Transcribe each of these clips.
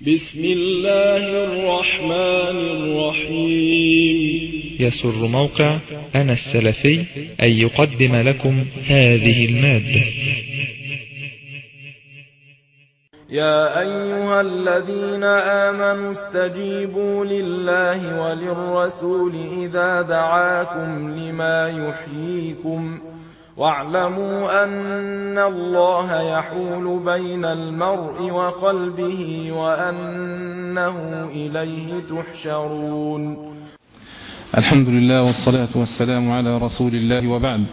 بسم الله الرحمن الرحيم. يسر موقع أنا السلفي أن يقدم لكم هذه المادة. يا أيها الذين آمنوا استجيبوا لله وللرسول إذا دعاكم لما يحييكم واعلموا أن الله يحول بين المرء وقلبه وأنه إليه تحشرون. الحمد لله والصلاة والسلام على رسول الله، وبعد.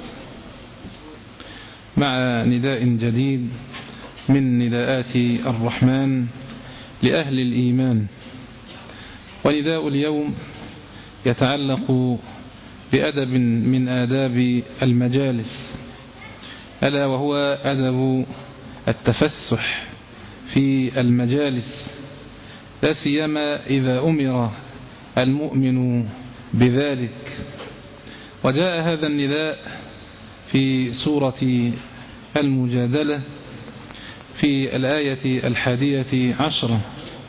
مع نداء جديد من نداءات الرحمن لأهل الإيمان، ونداء اليوم يتعلق بأدب من آداب المجالس، ألا وهو أدب التفسح في المجالس، لا سيما إذا أمر المؤمن بذلك. وجاء هذا النداء في سورة المجادلة في الآية 11،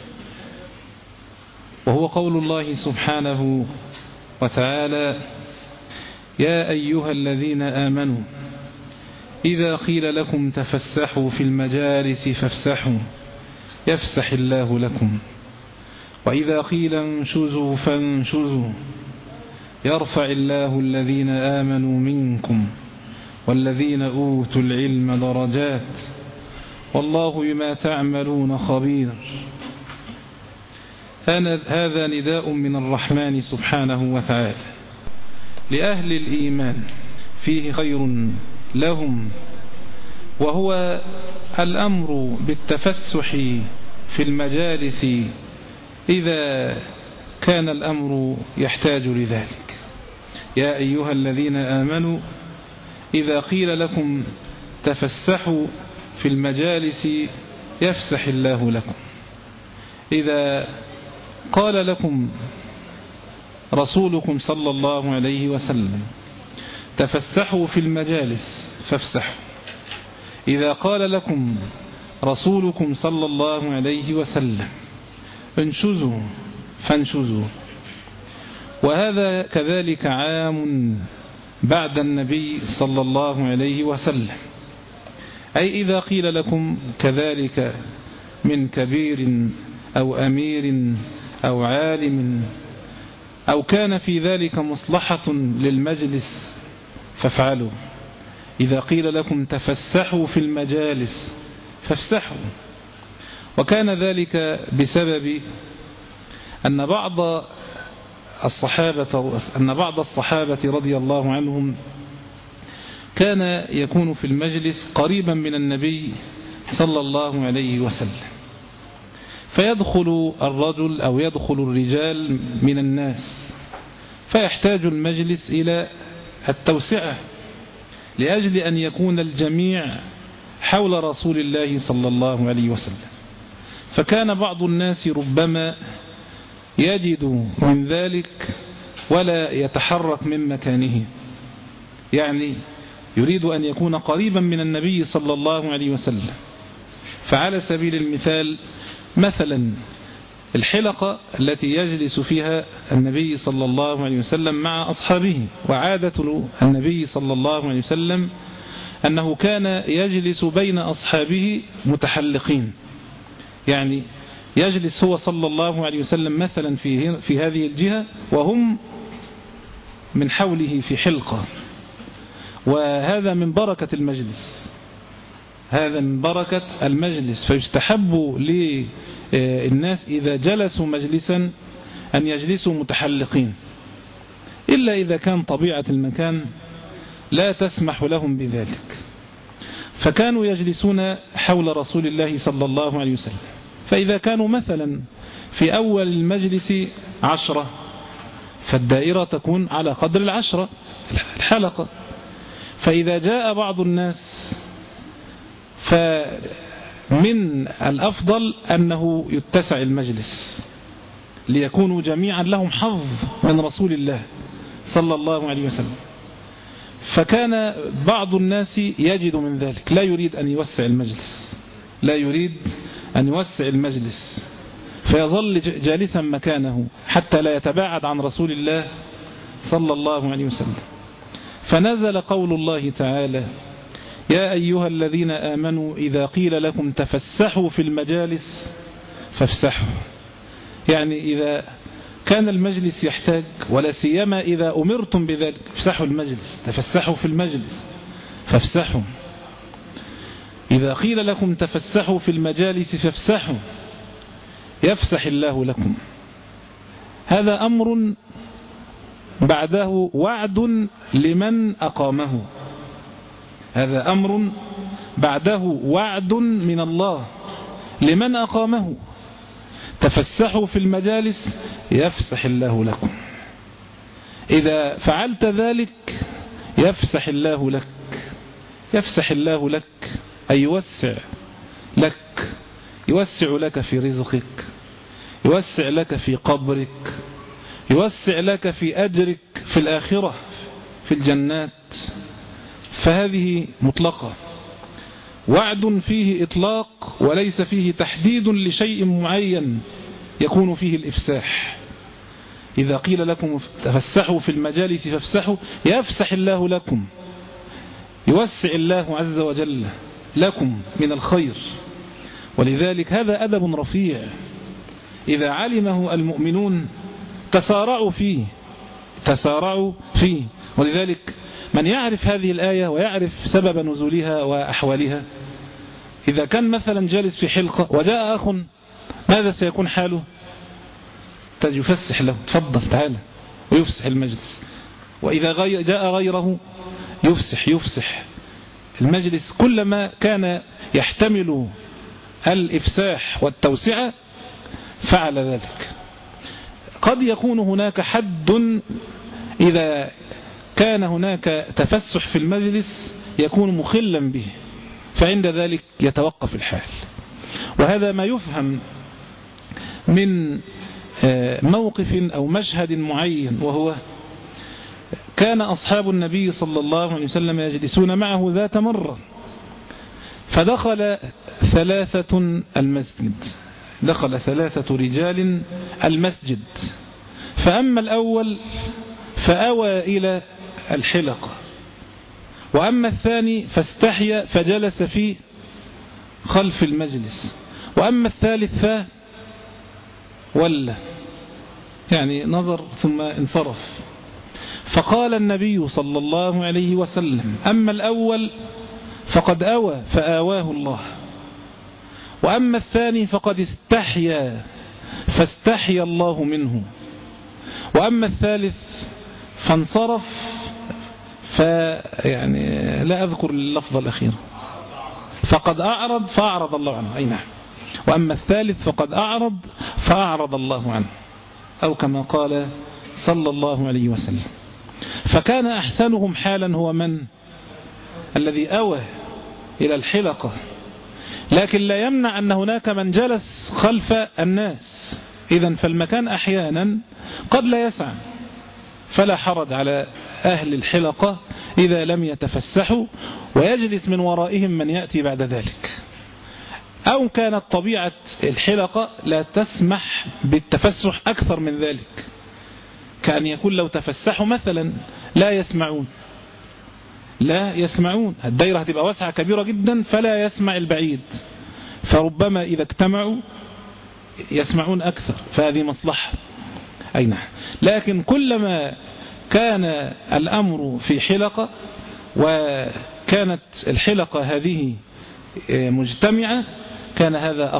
وهو قول الله سبحانه وتعالى: يا أيها الذين آمنوا إذا قيل لكم تفسحوا في المجالس فافسحوا يفسح الله لكم، وإذا قيل انشزوا فانشزوا يرفع الله الذين آمنوا منكم والذين أوتوا العلم درجات والله بما تعملون خبير. هذا نداء من الرحمن سبحانه وتعالى لأهل الإيمان فيه خير لهم، وهو الأمر بالتفسح في المجالس إذا كان الأمر يحتاج لذلك. يا أيها الذين آمنوا إذا قيل لكم تفسحوا في المجالس يفسح الله لكم. إذا قال لكم رسولكم صلى الله عليه وسلم تفسحوا في المجالس فافسحوا، إذا قال لكم رسولكم صلى الله عليه وسلم انشزوا فانشزوا. وهذا كذلك عام بعد النبي صلى الله عليه وسلم، أي إذا قيل لكم كذلك من كبير أو أمير أو عالم أو كان في ذلك مصلحة للمجلس فافعلوا. إذا قيل لكم تفسحوا في المجالس فافسحوا. وكان ذلك بسبب أن بعض الصحابة رضي الله عنهم كان يكون في المجلس قريبا من النبي صلى الله عليه وسلم، فيدخل الرجل أو يدخل الرجال من الناس، فيحتاج المجلس إلى التوسعة لأجل أن يكون الجميع حول رسول الله صلى الله عليه وسلم. فكان بعض الناس ربما يجد من ذلك ولا يتحرك من مكانه، يعني يريد أن يكون قريبا من النبي صلى الله عليه وسلم. فعلى سبيل المثال مثلا الحلقة التي يجلس فيها النبي صلى الله عليه وسلم مع أصحابه، وعادة النبي صلى الله عليه وسلم أنه كان يجلس بين أصحابه متحلقين، يعني يجلس هو صلى الله عليه وسلم مثلا في هذه الجهة وهم من حوله في حلقة، وهذا من بركة المجلس، هذا من بركة المجلس. فيستحب للناس إذا جلسوا مجلسا أن يجلسوا متحلقين، إلا إذا كان طبيعة المكان لا تسمح لهم بذلك. فكانوا يجلسون حول رسول الله صلى الله عليه وسلم، فإذا كانوا مثلا في أول المجلس 10 فالدائرة تكون على قدر 10 الحلقة. فإذا جاء بعض الناس فمن الأفضل أنه يتسع المجلس ليكونوا جميعا لهم حظ من رسول الله صلى الله عليه وسلم. فكان بعض الناس يجد من ذلك، لا يريد أن يوسع المجلس، لا يريد أن يوسع المجلس، فيظل جالسا مكانه حتى لا يتباعد عن رسول الله صلى الله عليه وسلم. فنزل قول الله تعالى: يا أيها الذين آمنوا إذا قيل لكم تفسحوا في المجالس فافسحوا. يعني إذا كان المجلس يحتاج، ولا سيما إذا أمرتم بذلك، افسحوا المجلس، تفسحوا في المجلس فافسحوا. إذا قيل لكم تفسحوا في المجالس فافسحوا يفسح الله لكم. هذا أمر بعده وعد لمن أقامه. هذا أمر بعده وعد من الله لمن أقامه. تفسحوا في المجالس يفسح الله لكم. إذا فعلت ذلك يفسح الله لك. يفسح الله لك أي يوسع لك، يوسع لك في رزقك، يوسع لك في قبرك، يوسع لك في أجرك في الآخرة في الجنات. فهذه مطلقة، وعد فيه إطلاق وليس فيه تحديد لشيء معين يكون فيه الإفساح. إذا قيل لكم تفسحوا في المجالس فافسحوا يفسح الله لكم، يوسع الله عز وجل لكم من الخير. ولذلك هذا أدب رفيع إذا علمه المؤمنون تسارعوا فيه. ولذلك من يعرف هذه الآية ويعرف سبب نزولها وأحوالها، إذا كان مثلا جالس في حلقة وجاء أخ، ماذا سيكون حاله؟ يفسح له، تفضل تعالى، ويفسح المجلس. وإذا جاء غيره يفسح المجلس. كلما كان يحتمل الإفساح والتوسعة فعل ذلك. قد يكون هناك حد، إذا كان هناك تفسح في المجلس يكون مخلا به، فعند ذلك يتوقف الحال. وهذا ما يفهم من موقف أو مشهد معين، وهو كان أصحاب النبي صلى الله عليه وسلم يجلسون معه ذات مرة، فدخل ثلاثة رجال المسجد. فأما الأول فأوى إلى الحلقة، وأما الثاني فاستحيا فجلس في خلف المجلس، وأما الثالث فولى، يعني نظر ثم انصرف. فقال النبي صلى الله عليه وسلم: أما الأول فقد أوى فآواه الله، وأما الثاني فقد استحيا فاستحيا الله منه، وأما الثالث فانصرف، يعني لا أذكر اللفظ الأخير، فقد أعرض فأعرض الله عنه. أي نعم. وأما الثالث فقد أعرض فأعرض الله عنه، أو كما قال صلى الله عليه وسلم. فكان أحسنهم حالا هو من؟ الذي أوى إلى الحلقة. لكن لا يمنع أن هناك من جلس خلف الناس. إذن فالمكان أحيانا قد لا يسع، فلا حرج على أهل الحلقة إذا لم يتفسحوا، ويجلس من ورائهم من يأتي بعد ذلك. أو كانت طبيعة الحلقة لا تسمح بالتفسح أكثر من ذلك، كأن يكون لو تفسحوا مثلا لا يسمعون، الدائرة هتبقى واسعة كبيرة جدا فلا يسمع البعيد، فربما إذا اجتمعوا يسمعون أكثر، فهذه مصلحة. أي نعم. لكن كلما كان الأمر في حلقة وكانت الحلقة هذه مجتمعة كان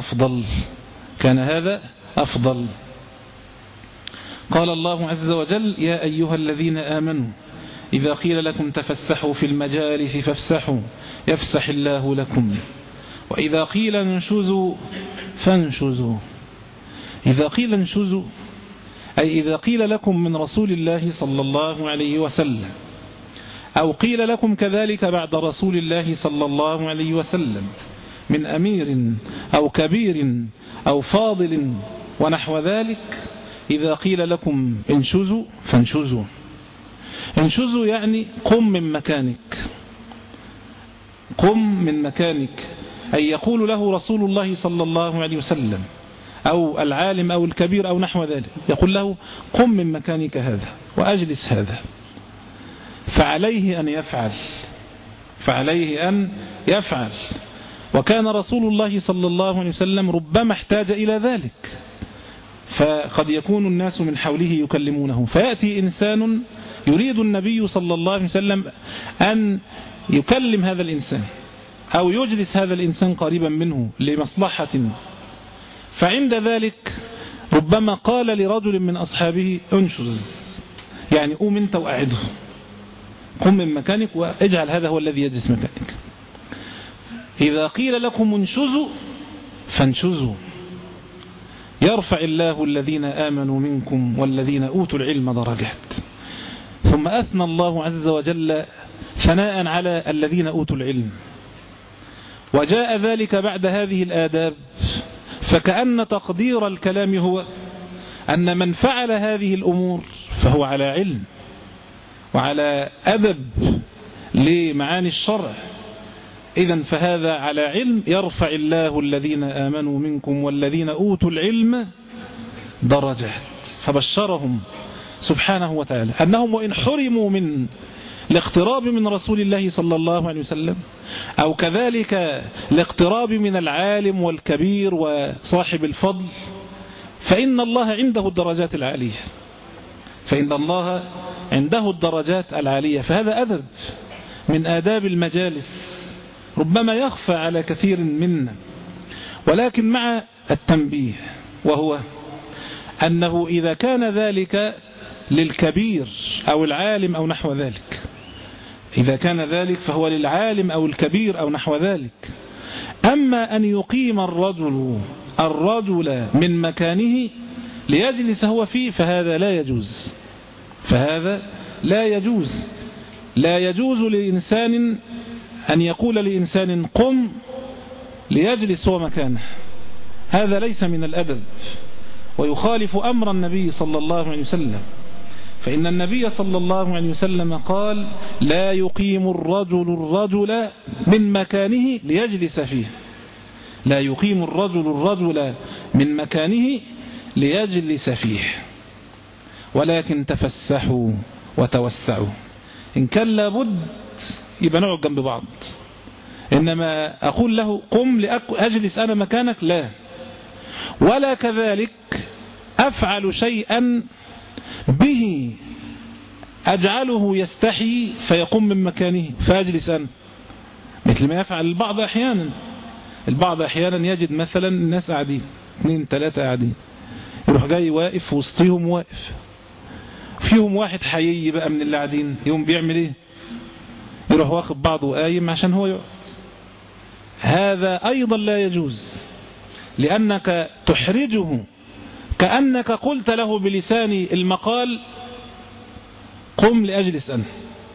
هذا أفضل. قال الله عز وجل: يا أيها الذين آمنوا إذا قيل لكم تفسحوا في المجالس فافسحوا يفسح الله لكم، وإذا قيل انشزوا فانشزوا. إذا قيل انشزوا أي إذا قيل لكم من رسول الله صلى الله عليه وسلم، أو قيل لكم كذلك بعد رسول الله صلى الله عليه وسلم من أمير أو كبير أو فاضل ونحو ذلك، إذا قيل لكم انشزوا فانشزوا. انشزوا يعني قم من مكانك، أي يقول له رسول الله صلى الله عليه وسلم: أو العالم أو الكبير أو نحو ذلك، يقول له قم من مكانك هذا وأجلس هذا، فعليه أن يفعل. وكان رسول الله صلى الله عليه وسلم ربما احتاج إلى ذلك، فقد يكون الناس من حوله يكلمونه، فيأتي إنسان يريد النبي صلى الله عليه وسلم أن يكلم هذا الإنسان أو يجلس هذا الإنسان قريبا منه لمصلحة، فعند ذلك ربما قال لرجل من أصحابه انشز، يعني قوم انت وأعده، قم من مكانك واجعل هذا هو الذي يجلس مكانك. إذا قيل لكم انشزوا فانشزوا، يرفع الله الذين آمنوا منكم والذين أوتوا العلم درجات. ثم أثنى الله عز وجل ثناء على الذين أوتوا العلم، وجاء ذلك بعد هذه الآداب، فكأن تقدير الكلام هو أن من فعل هذه الأمور فهو على علم وعلى أدب لمعاني الشرع، إذن فهذا على علم. يرفع الله الذين آمنوا منكم والذين أوتوا العلم درجات، فبشرهم سبحانه وتعالى أنهم وإن حرموا من الاقتراب من رسول الله صلى الله عليه وسلم، أو كذلك الاقتراب من العالم والكبير وصاحب الفضل، فإن الله عنده الدرجات العالية، فهذا أدب من آداب المجالس ربما يخفى على كثير منا، ولكن مع التنبيه، وهو أنه إذا كان ذلك للكبير أو العالم أو نحو ذلك، إذا كان ذلك فهو للعالم أو الكبير أو نحو ذلك. أما أن يقيم الرجل من مكانه ليجلس هو فيه، فهذا لا يجوز. لا يجوز لإنسان أن يقول لإنسان قم ليجلس هو مكانه، هذا ليس من الأدب، ويخالف أمر النبي صلى الله عليه وسلم. فإن النبي صلى الله عليه وسلم قال لا يقيم الرجل من مكانه ليجلس فيه، لا يقيم الرجل من مكانه ليجلس فيه، ولكن تفسحوا وتوسعوا. إن كان لابد يبقى نقعد جنب بعض، إنما أقول له قم لأجلس أنا مكانك، لا. ولا كذلك أفعل شيئا به أجعله يستحي فيقوم من مكانه فأجلس أنا، مثل ما يفعل البعض أحيانا يجد مثلا الناس قاعدين 2 3 قاعدين، يروح جاي واقف وسطهم، واقف فيهم واحد حيي بقى من اللي قاعدين، يوم بيعمل ايه؟ يروح واخد بعضه وقايم عشان هو يقعد. هذا أيضا لا يجوز، لأنك تحرجه، كأنك قلت له بلسان المقال قم لأجلس أنا.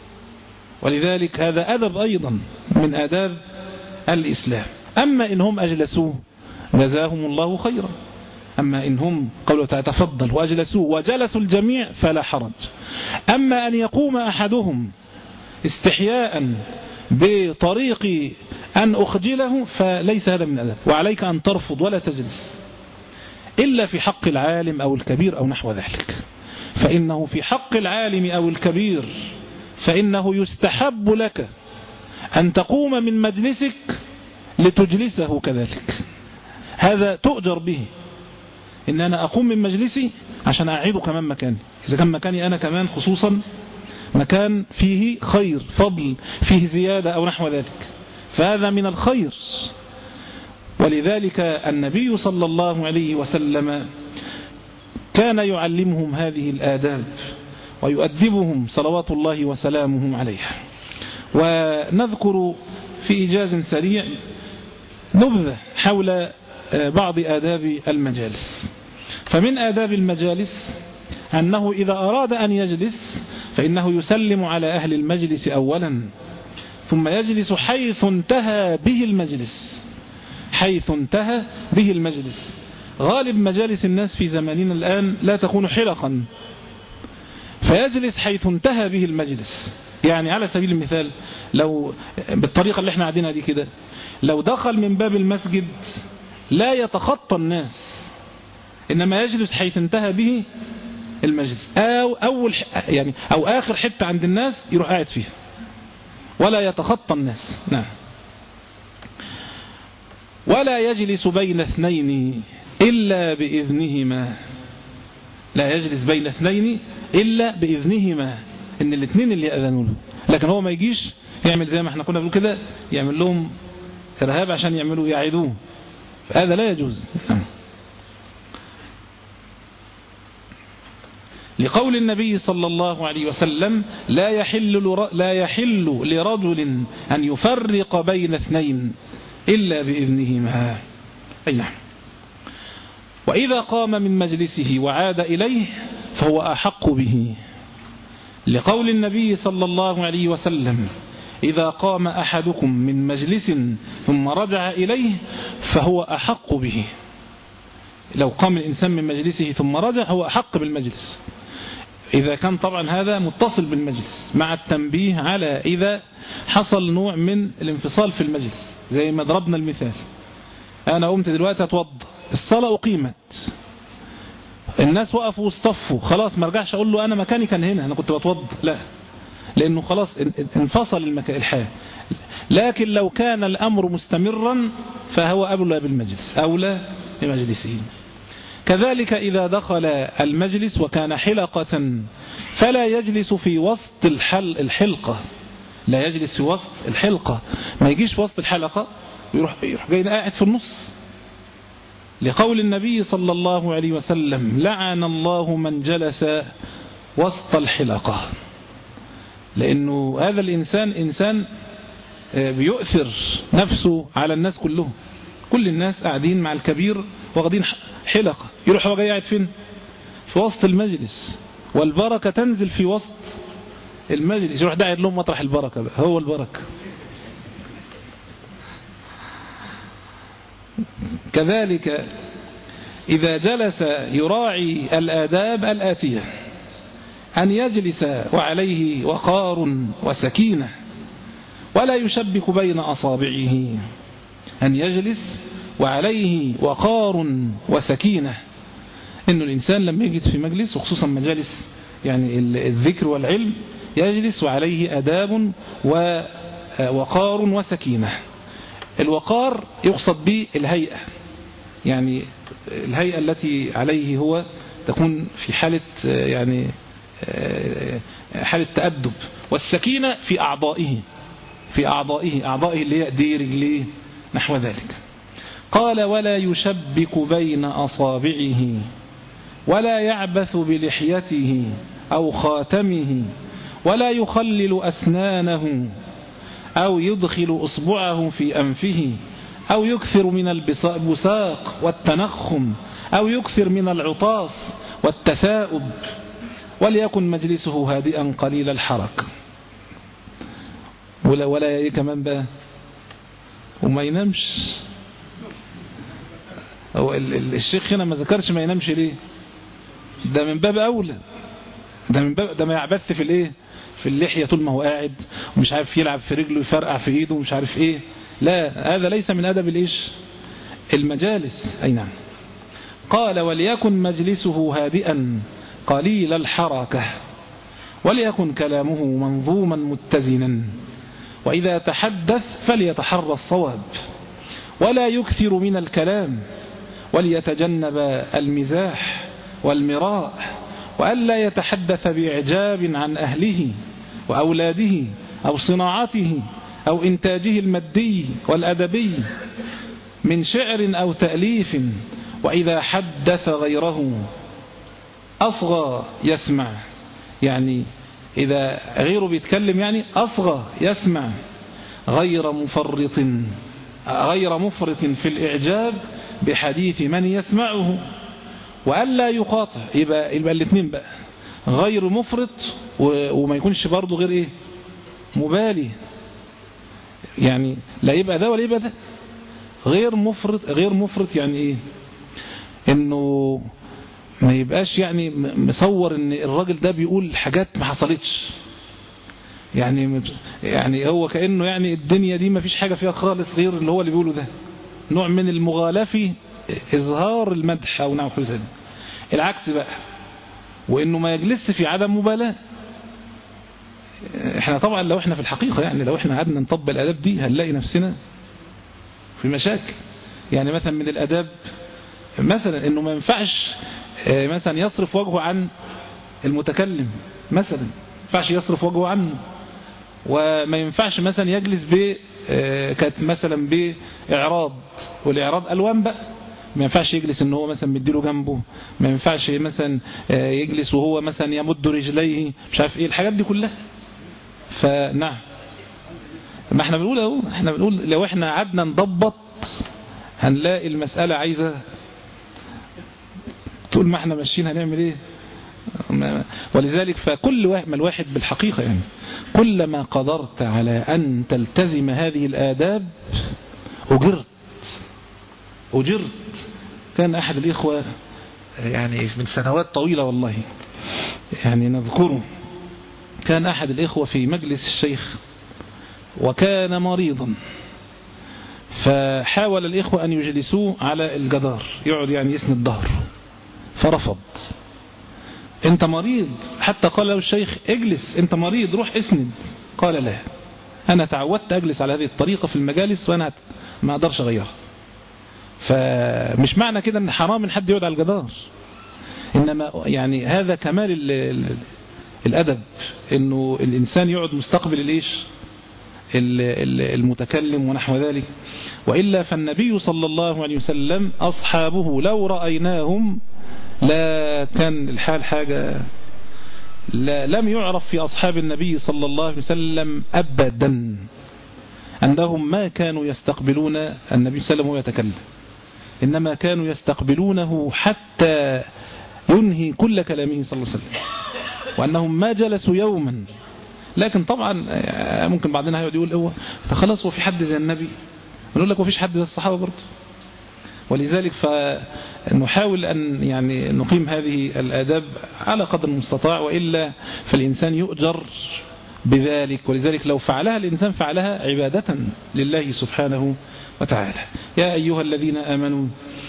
ولذلك هذا أدب أيضا من آداب الإسلام. أما إن هم أجلسوه جزاهم الله خيرا، أما إن هم قالوا تفضل وأجلسوه وجلسوا الجميع فلا حرج. أما أن يقوم أحدهم استحياء بطريق أن أخجله فليس هذا من أدب، وعليك أن ترفض ولا تجلس إلا في حق العالم أو الكبير أو نحو ذلك. فإنه في حق العالم أو الكبير فإنه يستحب لك أن تقوم من مجلسك لتجلسه كذلك، هذا تؤجر به. إن أنا أقوم من مجلسي عشان أعيده كمان مكاني، إذا كان مكاني أنا كمان خصوصا مكان فيه خير فضل فيه زيادة أو نحو ذلك، فهذا من الخير. ولذلك النبي صلى الله عليه وسلم كان يعلمهم هذه الآداب ويؤدبهم صلوات الله وسلامه عليها. ونذكر في إيجاز سريع نبذة حول بعض آداب المجالس. فمن آداب المجالس أنه إذا أراد أن يجلس فإنه يسلم على أهل المجلس أولا، ثم يجلس حيث انتهى به المجلس. غالب مجالس الناس في زماننا الآن لا تكون حلقا، فيجلس حيث انتهى به المجلس. يعني على سبيل المثال لو بالطريقة اللي احنا قاعدينها دي كده، لو دخل من باب المسجد لا يتخطى الناس، إنما يجلس حيث انتهى به المجلس، أو آخر حتة عند الناس يروح قاعد فيها ولا يتخطى الناس. نعم. ولا يجلس بين اثنين إلا بإذنهما، لا يجلس بين اثنين إلا بإذنهما، إن الاثنين اللي يأذنوا له، لكن هو ما يجيش يعمل زي ما احنا كنا بنقول كده، يعمل لهم إرهاب عشان يعملوا يعيدوه، فهذا لا يجوز. لقول النبي صلى الله عليه وسلم: لا يحل لرجل أن يفرق بين اثنين إلا بإذنهما. أي نعم. وإذا قام من مجلسه وعاد إليه فهو أحق به، لقول النبي صلى الله عليه وسلم: إذا قام أحدكم من مجلس ثم رجع إليه فهو أحق به. لو قام الإنسان من مجلسه ثم رجع هو أحق بالمجلس، إذا كان طبعا هذا متصل بالمجلس، مع التنبيه على إذا حصل نوع من الانفصال في المجلس، زي ما ضربنا المثال. أنا قمت دلوقتي أتوضى، الصلاة أقيمت، الناس وقفوا واصطفوا، خلاص ما رجعش أقول له أنا مكاني كان هنا، أنا كنت بتوضى، لا، لأنه خلاص انفصل الحال. لكن لو كان الأمر مستمرا فهو أولى بالمجلس، أولى بمجلسه. كذلك إذا دخل المجلس وكان حلقة فلا يجلس في وسط الحلقة، لا يجلس في وسط الحلقة، ما يجيش في وسط الحلقة ويروح جاي قاعد في النص، لقول النبي صلى الله عليه وسلم: لعن الله من جلس وسط الحلقة. لأنه هذا الإنسان إنسان بيؤثر نفسه على الناس كلهم، كل الناس قاعدين مع الكبير واخدين حلقة، يروح هو جاي قاعد فين؟ في وسط المجلس، والبركة تنزل في وسط المجلس، يروح قاعد لهم مطرح البركة بقى، هو البركة. كذلك إذا جلس يراعي الآداب الآتية: أن يجلس وعليه وقار وسكينة ولا يشبك بين أصابعه، أن يجلس وعليه وقار وسكينة، إنه الإنسان لما يجلس في مجلس، وخصوصا مجالس يعني الذكر والعلم، يجلس وعليه أداب ووقار وسكينة. الوقار يقصد به الهيئة، يعني الهيئة التي عليه هو تكون في حالة يعني حالة تأدب، والسكينة في أعضائه، أعضائه اللي هي ايديه رجليه نحو ذلك. قال: ولا يشبك بين أصابعه ولا يعبث بلحيته أو خاتمه ولا يخلل أسنانه أو يدخل إصبعه في أنفه أو يكثر من البصاق والتنخم أو يكثر من العطاس والتثاؤب، وليكن مجلسه هادئا قليل الحرك. ولا كمان بقى وما ينامش. هو الشيخ هنا ما ذكرش ما ينامش ليه؟ ده من باب أولى، ده ما يعبث في الايه، في اللحية طول ما هو قاعد ومش عارف يلعب في رجله يفرقع في ايده ومش عارف ايه، لا، هذا ليس من أدب الايش المجالس. أي نعم. قال: وليكن مجلسه هادئا قليل الحركة وليكن كلامه منظوما متزنا، وإذا تحدث فليتحرى الصواب ولا يكثر من الكلام، وليتجنب المزاح والمراء، وألا يتحدث بإعجاب عن أهله وأولاده أو صناعته أو إنتاجه المادي والأدبي من شعر أو تأليف، وإذا حدث غيره أصغى يسمع، يعني إذا غيره بيتكلم يعني أصغى يسمع، غير مفرط في الإعجاب بحديث من يسمعه، وألا يقاطع. يبقى الاثنين بقى، غير مفرط وما يكونش برضه غير إيه، مبالي، يعني لا يبقى ده ولا يبقى ده. غير مفرط يعني إيه؟ إنه ما يبقاش يعني مصور ان الراجل ده بيقول حاجات ما حصلتش، يعني هو كأنه يعني الدنيا دي ما فيش حاجة فيها خالص غير اللي هو اللي بيقوله ده، نوع من المغالفة إظهار المدح أو نحو ذلك. العكس بقى، وإنه ما يجلس في عدم مبالاة. احنا طبعا لو احنا في الحقيقة يعني لو احنا قعدنا نطبق الآداب دي هنلاقي نفسنا في مشاكل. يعني مثلا من الآداب مثلا إنه ما ينفعش مثلا يصرف وجهه عن المتكلم، مثلا ما ينفعش يصرف وجهه عنه، وما ينفعش مثلا يجلس كانت مثلا بإعراض، والإعراض ألوان بقى، ما ينفعش يجلس ان هو مثلا مديله جنبه، ما ينفعش مثلا يجلس وهو مثلا يمد رجليه، مش عارف ايه الحاجات دي كلها. فنعم، ما احنا بنقول اهو، احنا بنقول لو احنا قعدنا نضبط هنلاقي المسألة عايزة طول ما احنا ماشيين هنعمل ايه. ولذلك فكل ما الواحد بالحقيقة يعني كلما قدرت على أن تلتزم هذه الآداب أجرت. كان أحد الإخوة يعني من سنوات طويلة والله يعني نذكره، كان أحد الإخوة في مجلس الشيخ وكان مريضا، فحاول الإخوة أن يجلسوه على الجدار يقعد يعني يسند ظهره، فرفض. أنت مريض، حتى قال له الشيخ اجلس، أنت مريض روح اسند. قال لا، أنا تعودت أجلس على هذه الطريقة في المجالس وأنا ما أقدرش أغيرها. فمش معنى كده أن حرام ان حد يقعد على الجدار، إنما يعني هذا كمال الأدب، أنه الإنسان يقعد مستقبل المتكلم ونحو ذلك. وإلا فالنبي صلى الله عليه وسلم أصحابه لو رأيناهم لا كان الحال حاجة، لم يعرف في أصحاب النبي صلى الله عليه وسلم أبدا أنهم ما كانوا يستقبلون النبي صلى الله عليه وسلم وهو يتكلم، إنما كانوا يستقبلونه حتى ينهي كل كلامه صلى الله عليه وسلم، وأنهم ما جلسوا يوما. لكن طبعا ممكن بعضنا هيقعد يقول هو فخلاص هو في حد زي النبي، نقول لك وفيش حد زي الصحابة برضه. ولذلك فنحاول أن يعني نقيم هذه الآداب على قدر المستطاع، وإلا فالإنسان يؤجر بذلك. ولذلك لو فعلها الإنسان فعلها عبادة لله سبحانه وتعالى. يا أيها الذين آمنوا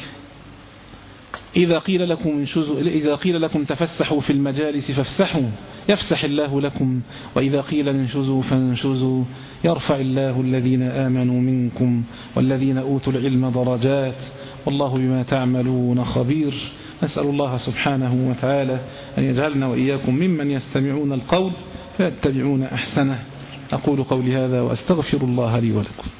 إذا قيل لكم تفسحوا في المجالس فافسحوا يفسح الله لكم، وإذا قيل انشزوا فانشزوا يرفع الله الذين آمنوا منكم والذين أوتوا العلم درجات، والله بما تعملون خبير. نسأل الله سبحانه وتعالى أن يجعلنا وإياكم ممن يستمعون القول فيتبعون أحسنه. أقول قولي هذا وأستغفر الله لي ولكم.